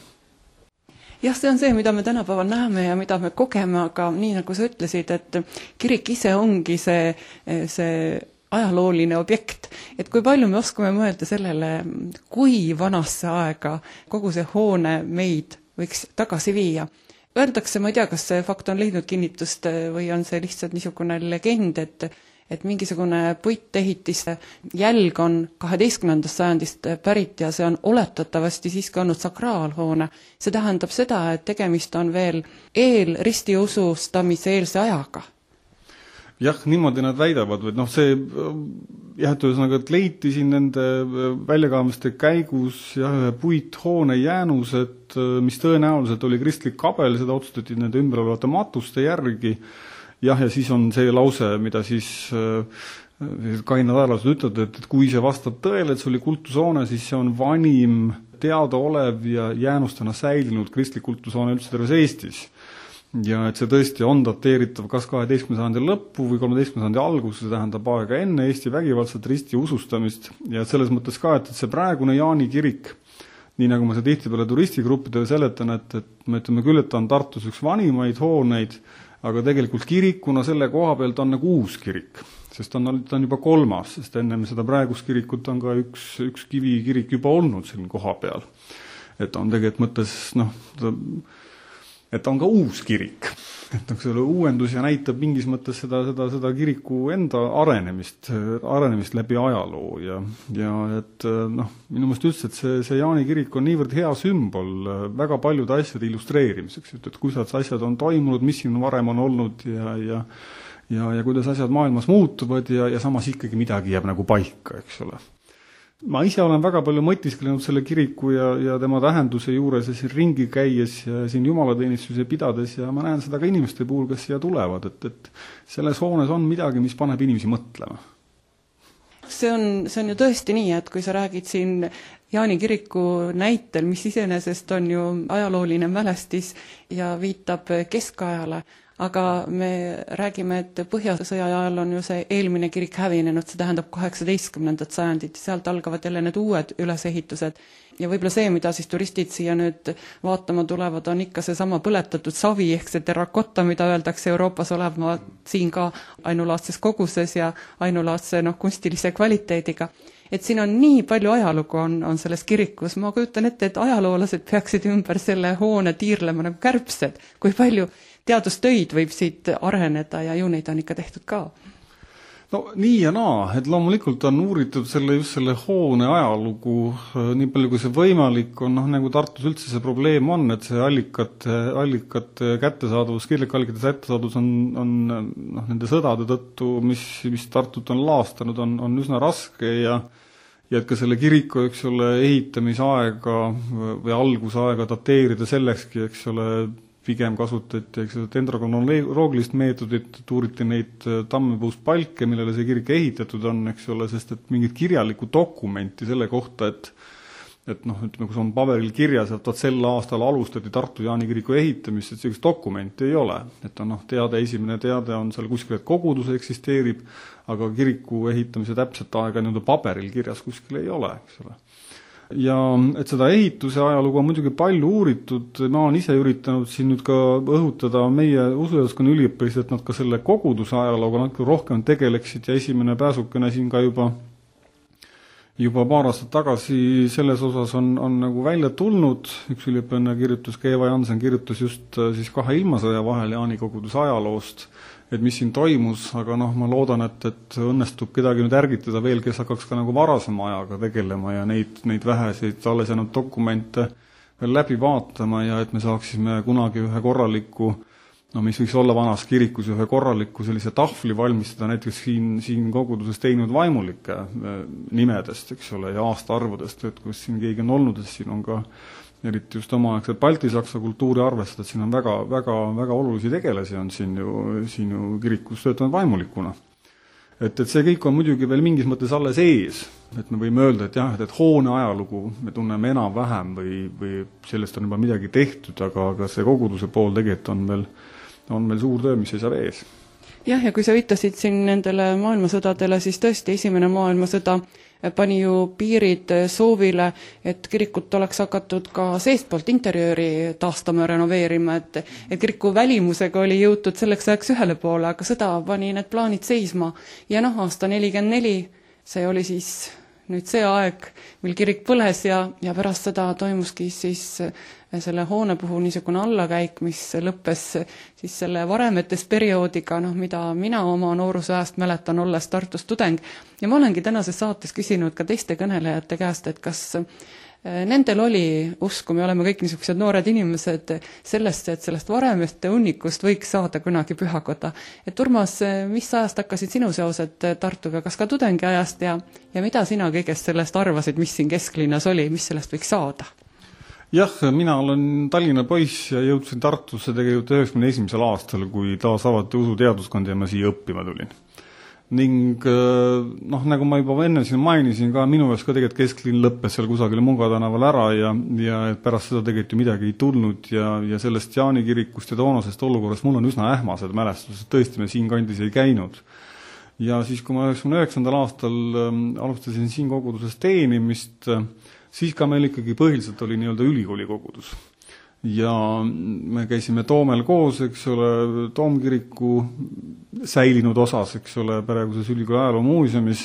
S2: Jah, see on see, mida me tänapäeval näeme ja mida me kogeme, aga nii nagu sa ütlesid, et kirik ise ongi see, see ajalooline objekt, et kui palju me oskame mõelda sellele, kui vanasse aega kogu see hoone meid võiks tagasi viia. Öeldakse, ma ei tea, kas see fakt on leidnud kinnitust või on see lihtsalt niisugune legend, et, et mingisugune puittehitiste jälg on kaheteistkümnendast sajandist pärit ja see on oletatavasti siiski olnud sakraalhoone. See tähendab seda, et tegemist on veel eel ristiusustamise eelse ajaga.
S5: Jah, niimoodi nad väidavad, või noh, see jah, et ühesõnaga, et leiti siin nende väljakaamiste käigus jah, ühe puithoone jäänused, mis tõenäoliselt oli kristlik kabel, seda otsustati nende ümberolevate matuste järgi. Jah, ja siis on see lause, mida siis kainad ajalased ütlevad, et, et kui see vastab tõele, et see oli kultushoone, siis see on vanim teadaolev ja jäänustena säilinud kristlik kultushoone üldse terves Eestis. Ja et see tõesti on dateeritav kas kaheteistkümnenda sajandi lõppu või kolmeteistkümnenda sajandi algus, see tähendab aega enne Eesti vägivaldset risti usustamist ja selles mõttes ka, et see praegune Jaani kirik, nii nagu ma seda tihtipeale turistigruppidele seletan, et, et me ütleme küll, et ta on Tartus üks vanimaid hooneid, aga tegelikult kirikuna selle koha pealt on nagu uus kirik, sest ta on, ta on juba kolmas, sest ennem seda praegust kirikut on ka üks, üks kivikirik juba olnud siin koha peal. Et on tegelikult mõttes, noh, ta, et ta on ka uus kirik. Et selle uuendus ja näitab mingis mõttes seda, seda, seda kiriku enda arenemist, arenemist läbi ajaloo ja, ja et noh, minu meelest üldse, et see, see Jaani kirik on niivõrd hea sümbol väga paljude asjade illustreerimiseks, et kuidas asjad on toimunud, mis siin varem on olnud ja, ja, ja, ja kuidas asjad maailmas muutuvad ja, ja samas ikkagi midagi jääb nagu paika, eks ole. Ma ise olen väga palju mõtisklenud selle kiriku ja, ja tema tähenduse juures ja siin ringi käies ja siin jumalateenistuse pidades ja ma näen seda ka inimeste puhul, kes siia tulevad, et, et selles hoones on midagi, mis paneb inimesi mõtlema.
S2: See on, see on ju tõesti nii, et kui sa räägid siin Jaani kiriku näitel, mis iseenesest on ju ajalooline mälestis ja viitab keskajale, aga me räägime, et Põhjasõja ajal on ju see eelmine kirik hävinenud, see tähendab kaheksateistkümnendat sajandit, sealt algavad jälle need uued ülesehitused. Ja võib-olla see, mida siis turistid siia nüüd vaatama tulevad, on ikka see sama põletatud savi, ehk see terrakotta, mida öeldakse Euroopas olema siin ka ainulaadses koguses ja ainulaadse noh, kunstilise kvaliteediga. Et siin on nii palju ajalugu on, on selles kirikus, ma kujutan ette, et ajaloolased peaksid ümber selle hoone tiirlema nagu kärbsed, kui palju teadustöid võib siit areneda ja ju neid on ikka tehtud ka.
S5: No nii ja naa, et loomulikult on uuritud selle, just selle hoone ajalugu nii palju kui see võimalik on, noh nagu Tartus üldse see probleem on, et see allikate, allikate kättesaadavus, kirjakallikate kättesaadavus on, on noh, nende sõdade tõttu, mis, mis Tartut on laastanud, on, on üsna raske ja ja et ka selle kiriku, eks ole, ehitamisaega või algusaega dateerida sellekski, eks ole, pigem kasutati, eks ole, dendrokronoloogilist meetodit, uuriti neid tammepuust palke, millele see kirik ehitatud on, eks ole, sest et mingit kirjalikku dokumenti selle kohta, et et noh, ütleme, kus on paberil kirjas, et vaat sel aastal alustati Tartu Jaani kiriku ehitamist, et sellist dokumenti ei ole. Et on noh, teade, esimene teade on seal kuskil, et kogudus eksisteerib, aga kiriku ehitamise täpset aega nii-öelda paberil kirjas kuskil ei ole, eks ole. Ja et seda ehituse ajalugu on muidugi palju uuritud, ma olen ise üritanud siin nüüd ka õhutada meie usujaskonna üliõpilisi, et nad ka selle koguduse ajalooga natuke rohkem tegeleksid ja esimene pääsukene siin ka juba juba paar aastat tagasi selles osas on, on nagu välja tulnud, üks üliõpilane kirjutas, Eva Jansen kirjutas just siis kahe ilmasõja vahel Jaani koguduse ajaloost, et mis siin toimus, aga noh, ma loodan, et, et õnnestub kedagi nüüd ärgitada veel, kes hakkaks ka nagu varasema ajaga tegelema ja neid, neid väheseid alles jäänud dokumente veel läbi vaatama ja et me saaksime kunagi ühe korraliku, no mis võiks olla vanas kirikus ühe korraliku sellise tahvli valmistada näiteks siin, siin koguduses teinud vaimulike nimedest, eks ole, ja aastaarvudest, et kus siin keegi on olnud, et siin on ka eriti just omaaegselt baltisaksa kultuuri arvestada, et siin on väga, väga, väga olulisi tegelasi on siin ju, siin ju kirikus töötanud vaimulikuna. Et, et see kõik on muidugi veel mingis mõttes alles ees, et me võime öelda, et jah, et, et hoone ajalugu me tunneme enam vähem või, või sellest on juba midagi tehtud, aga, aga see koguduse pool tegelikult on veel, on veel suur töö, mis seisab ees.
S2: Jah, ja kui sa viitasid siin nendele maailmasõdadele, siis tõesti esimene maailmasõda pani ju piirid soovile, et kirikut oleks hakatud ka seestpoolt interjööri taastama ja renoveerima, et, et kiriku välimusega oli jõutud selleks ajaks ühele poole, aga sõda pani need plaanid seisma. Ja noh, aasta nelikümmend neli, see oli siis nüüd see aeg, mil kirik põles ja, ja pärast seda toimuski siis selle hoone puhul niisugune allakäik, mis lõppes siis selle varemetes perioodiga, noh, mida mina oma noorusajast mäletan, olles Tartus tudeng. Ja ma olengi tänases saates küsinud ka teiste kõnelejate käest, et kas nendel oli usku, me oleme kõik niisugused noored inimesed, sellest, et sellest varemeste hunnikust võiks saada kunagi pühakoda. Et Urmas, mis ajast hakkasid sinu seosed Tartuga, kas ka tudengi ajast ja, ja mida sina kõigest sellest arvasid, mis siin kesklinnas oli, mis sellest võiks saada?
S5: Jah, mina olen Tallinna poiss ja jõudsin Tartusse tegelikult üheksakümne esimesel aastal, kui taas avati usuteaduskond ja ma siia õppima tulin. Ning noh, nagu ma juba enne siin mainisin ka, minu jaoks ka tegelikult kesklinn lõppes seal kusagil Munga tänaval ära ja, ja pärast seda tegelikult ju midagi ei tulnud ja, ja sellest Jaani kirikust ja toonasest olukorrast mul on üsna ähmased mälestused, tõesti me siin kandis ei käinud. Ja siis, kui ma üheksakümne üheksandal aastal alustasin siin koguduses teenimist, siis ka meil ikkagi põhiliselt oli nii-öelda ülikooli kogudus. Ja me käisime Toomel koos, eks ole, Toomkiriku säilinud osas, eks ole, praeguses ülikooli ajaloo muuseumis.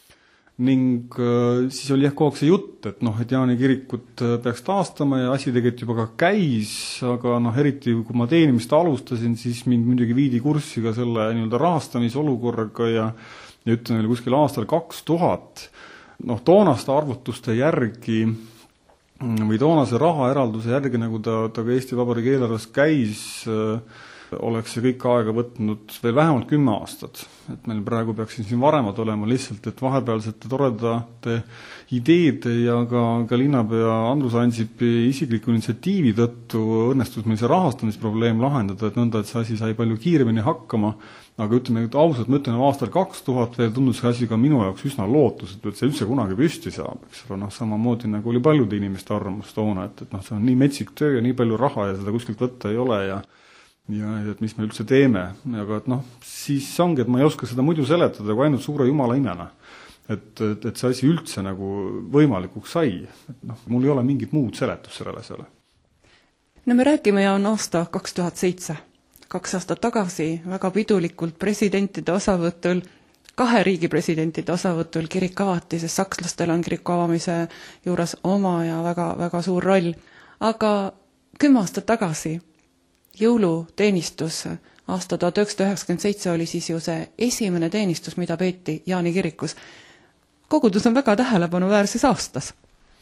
S5: Ning siis oli jah kogu aeg see jutt, et noh, et Jaani kirikut peaks taastama ja asi tegelikult juba ka käis, aga noh, eriti kui ma teenimist alustasin, siis mind muidugi viidi kurssi ka selle nii-öelda rahastamisolukorraga ja, ja ütlen veel kuskil aastal kaks tuhat. Noh, toonaste arvutuste järgi või toonase rahaeralduse järgi, nagu ta, ta ka Eesti Vabariigi eelarves käis, oleks see kõik aega võtnud veel vähemalt kümme aastat. Et meil praegu peaksin siin varemad olema lihtsalt, et vahepealsete toredate ideede ja ka, ka linnapea Andrus Ansipi isikliku initsiatiivi tõttu õnnestus meil see rahastamisprobleem lahendada, et nõnda, et see asi sai palju kiiremini hakkama. Aga ütleme, et ausalt mõtlen, aastal kaks tuhat veel tundus see asi ka minu jaoks üsna lootusetu, et see üldse kunagi püsti saab, eks ole, noh, samamoodi nagu oli paljude inimeste arvamus toona, et, et noh, see on nii metsik töö ja nii palju raha ja seda kuskilt võtta ei ole ja ja et mis me üldse teeme, aga et noh, siis ongi, et ma ei oska seda muidu seletada kui ainult suure jumala imena, et, et, et see asi üldse nagu võimalikuks sai, et noh, mul ei ole mingit muud seletust sellele selle.
S2: No me räägime ja on aasta kaks tuhat seitse. Kaks aastat tagasi väga pidulikult presidentide osavõtul, kahe riigi presidentide osavõtul kirik avati, sest sakslastel on kiriku avamise juures oma ja väga, väga suur roll. Aga kümme aastat tagasi jõuluteenistus, aasta tuhat üheksasada üheksakümmend seitse oli siis ju see esimene teenistus, mida peeti Jaani kirikus. Kogudus on väga tähelepanuväärses aastas.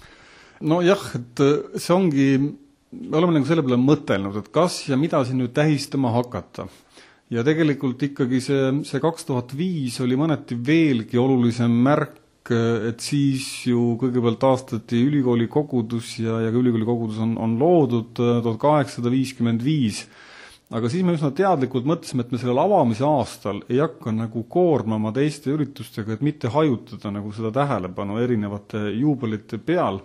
S5: No jah, et see ongi, me oleme nagu selle peale mõtelnud, et kas ja mida siin nüüd tähistama hakata. Ja tegelikult ikkagi see, see kaks tuhat viis oli mõneti veelgi olulisem märk, et siis ju kõigepealt aastati ülikooli kogudus ja, ja ülikooli kogudus on, on loodud tuhat kaheksasada viiskümmend viis. Aga siis me üsna teadlikult mõtlesime, et me sellel avamise aastal ei hakka nagu koormama teiste üritustega, et mitte hajutada nagu seda tähelepanu erinevate juubelite peal.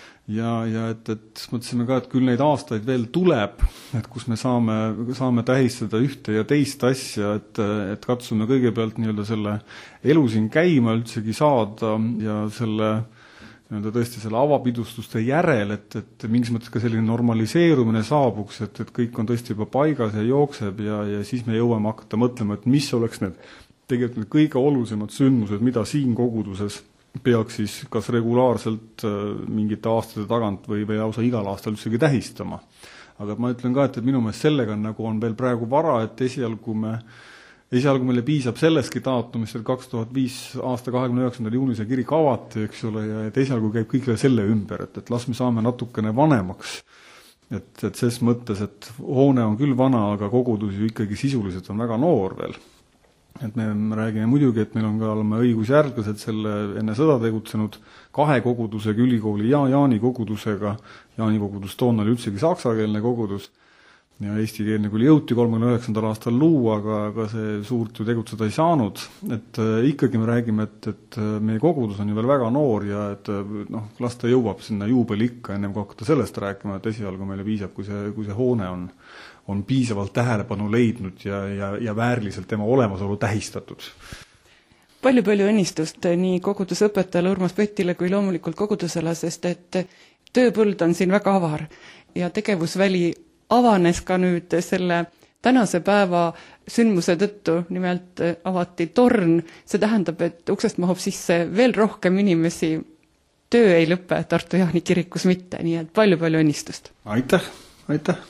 S5: Ja, ja et, et mõtlesime ka, et küll neid aastaid veel tuleb, et kus me saame, saame tähistada ühte ja teist asja, et, et katsume kõigepealt nii-öelda selle elu siin käima üldsegi saada ja selle, nii-öelda tõesti selle avapidustuste järel, et, et mingis mõttes ka selline normaliseerumine saabuks, et, et kõik on tõesti juba paigas ja jookseb ja, ja siis me jõuame hakata mõtlema, et mis oleks need tegelikult need kõige olulisemad sündmused, mida siin koguduses peaks siis kas regulaarselt mingite aastate tagant või, või lausa igal aastal üldsegi tähistama. Aga ma ütlen ka, et, et minu meelest sellega nagu on veel praegu vara, et esialgu me esialgu meile piisab sellestki daatumist, et kaks tuhat viis aasta kahekümne üheksandal juunil see kirik avati, eks ole, ja et esialgu käib kõik selle ümber, et, et las me saame natukene vanemaks. Et, et ses mõttes, et hoone on küll vana, aga kogudus ju ikkagi sisuliselt on väga noor veel. Et me räägime muidugi, et meil on ka oleme õigusjärglased selle enne sõda tegutsenud kahe kogudusega, ülikooli ja Jaani kogudusega. Jaani kogudus toona oli üldsegi saksakeelne kogudus ja eestikeelne küll jõuti kolmekümne üheksandal aastal luua, aga, aga see suurt ju tegutseda ei saanud. Et äh, ikkagi me räägime, et, et meie kogudus on ju veel väga noor ja et noh, las ta jõuab sinna juubeli ikka ennem kui hakata sellest rääkima, et esialgu meile piisab, kui see, kui see hoone on on piisavalt tähelepanu leidnud ja, ja, ja vääriliselt tema olemasolu tähistatud.
S2: Palju-palju õnnistust nii kogudusõpetajale Urmas Petile kui loomulikult kogudusele, sest et tööpõld on siin väga avar ja tegevusväli avanes ka nüüd selle tänase päeva sündmuse tõttu, nimelt avati torn, see tähendab, et uksest mahub sisse veel rohkem inimesi, töö ei lõpe Tartu Jaani kirikus mitte, nii et palju-palju õnnistust.
S5: Aitäh, aitäh!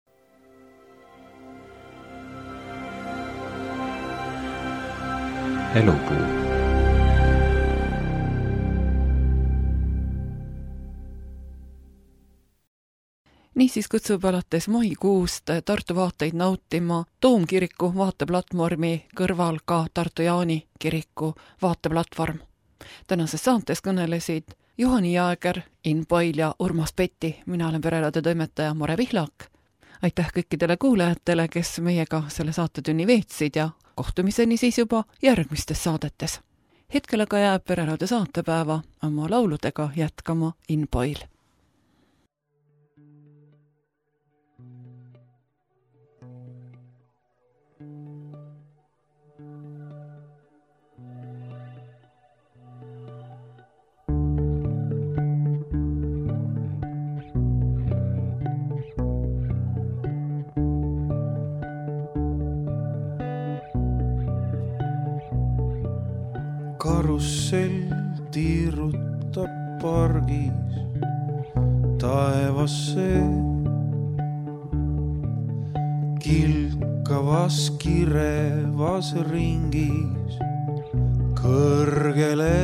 S3: Elupuu.
S2: Niisiis kutsub alates maikuust Tartu vaateid nautima Toomkiriku vaateplatvormi kõrval ka Tartu Jaani kiriku vaateplatvorm. Tänases saates kõnelesid Juhani Jääger, In Pail ja Urmas Petti. Mina olen perelade toimetaja Mare Vihlak. Aitäh kõikidele kuulajatele, kes meiega selle saatetunni veetsid ja kohtumiseni siis juba järgmistes saadetes. Hetkel aga jääb perelade saatepäeva oma lauludega jätkama In Pail.
S6: Karussell tiirutab pargis taevasse, kilkavas kirevas ringis kõrgele.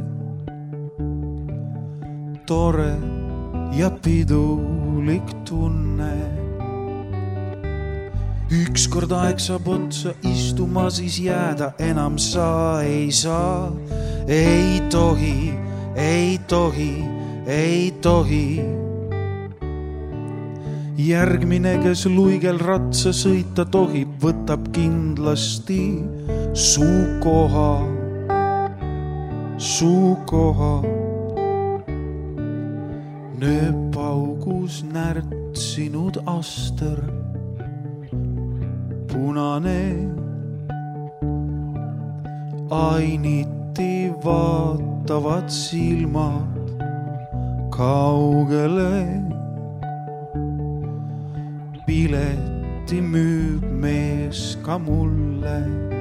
S6: Tore ja pidulik tunne, ükskord aeg saab otsa, istuma siis jääda enam sa ei saa. Ei tohi, ei tohi, ei tohi. Järgmine, kes luigel ratsa sõita tohib, võtab kindlasti su koha, su koha. Nööpaugus närtsinud aster, punane, ainiti vaatavad silmad kaugele. Pileti müüb mees ka mulle.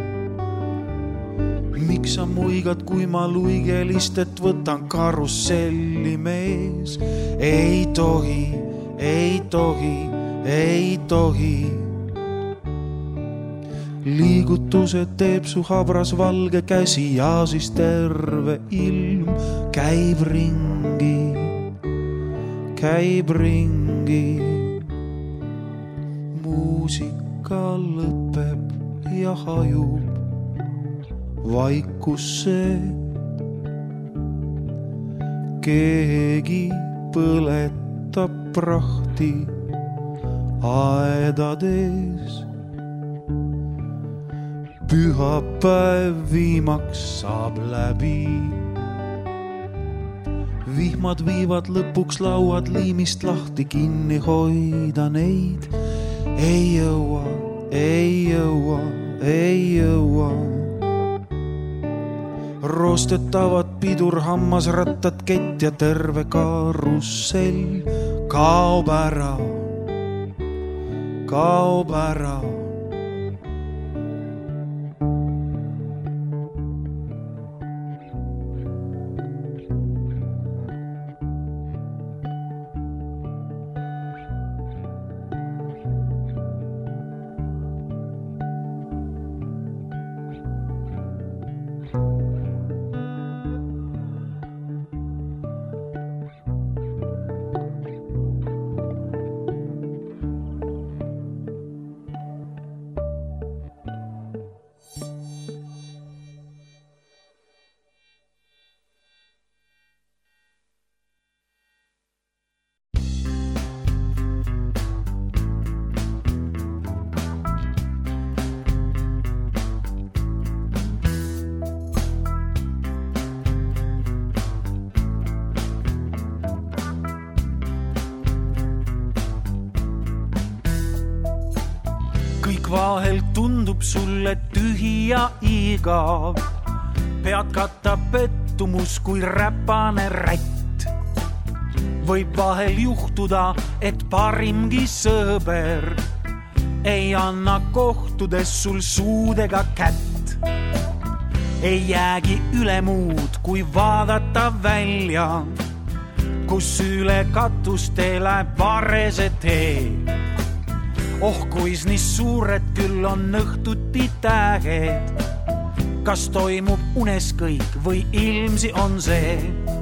S6: Miks sa muigad, kui ma luigelistet võtan karusselli mees? Ei tohi, ei tohi, ei tohi. Liigutused teeb su habras valge käsi ja siis terve ilm käib ringi, käib ringi. Muusika lõpeb ja hajub vaikusse. Keegi põletab prahti aedades. Pühapäev viimaks saab läbi. Vihmad viivad lõpuks lauad liimist lahti, kinni hoida neid ei jõua, ei jõua, ei jõua. Roostetavad pidur, hammasrattad, kett ja terve karussell kaob ära, kaob ära. Vahel tundub sulle tühi ja igav, pead katta pettumus kui räpane rätt. Võib vahel juhtuda, et parimgi sõber ei anna kohtudes sul suudega kätt. Ei jäägi üle muud, kui vaadata välja, kus üle katuste läheb varese tee. Oh, kuis nii suured küll on õhtuti tähed, kas toimub unes kõik või ilmsi on see.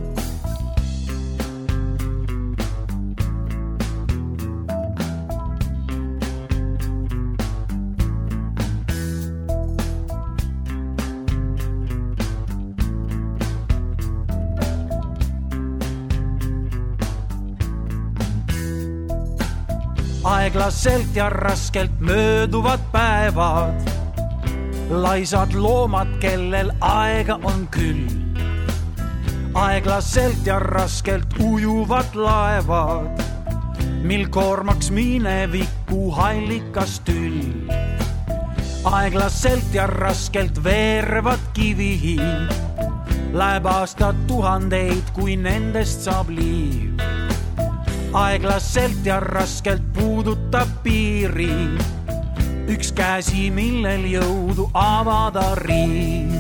S6: Aeglaselt ja raskelt mööduvad päevad, laisad loomad, kellel aega on küll. Aeglaselt ja raskelt ujuvad laevad, mil koormaks mineviku hallikas tüll. Aeglaselt ja raskelt veervad kivihid, läheb aastad tuhandeid, kui nendest saab liiv. Aeglaselt ja raskelt puudutab piiri, üks käsi, millel jõudu avada riiv.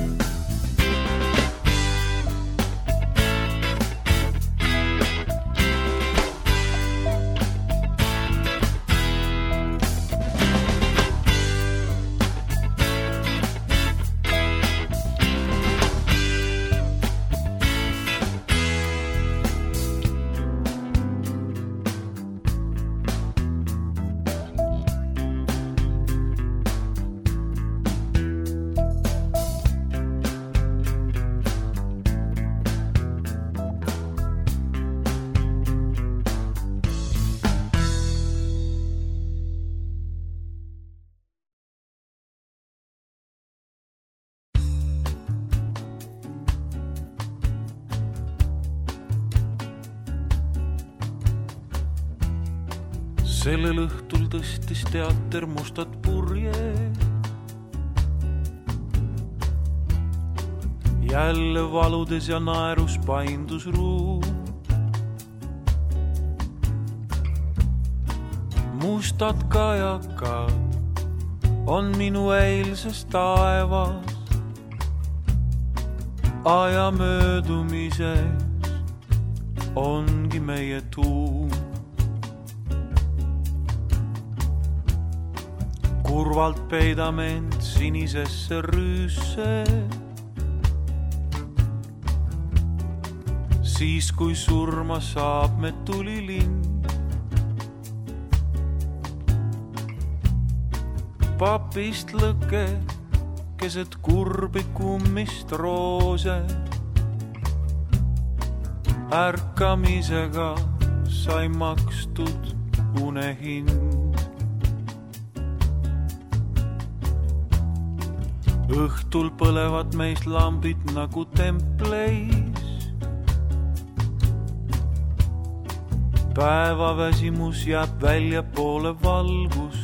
S6: sellel õhtul tõstis teater mustad purjed. Jälle valudes ja naerus paindus ruum. Mustad kajakad on minu eilses taevas. Aja möödumises ongi meie tuum. Kurvalt peidame end sinisesse rüüsse. Siis kui surma saab me tulilind. Papist lõke keset kurbi kummist roose. Ärkamisega sai makstud unehind. Õhtul põlevad meist lambid nagu templeis. Päevaväsimus jääb välja poole valgust.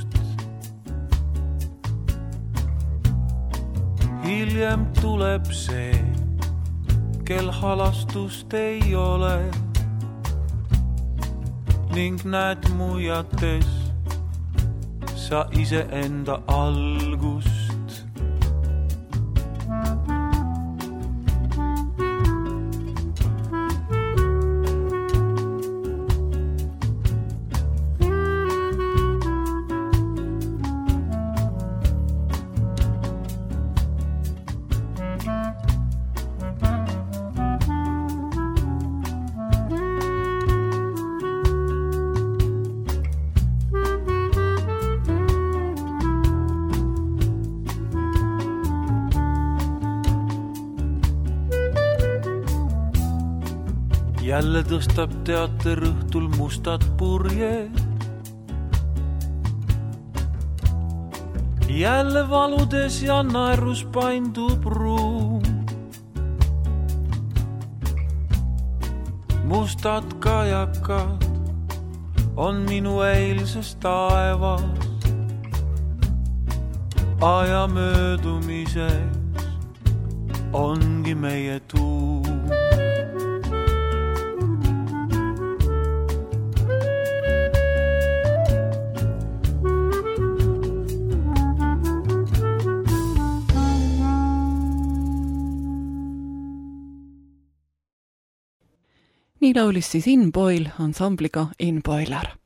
S6: Hiljem tuleb see, kel halastust ei ole. Ning näed muiates sa ise enda algust. Jälle tõstab teater õhtul mustad purjed. Jälle valudes ja naerus paindub ruum. Mustad kajakad on minu eilses taevas. Aja möödumises ongi meie tuum.
S2: Nii laulis siis In Boil ansambliga In Boiler.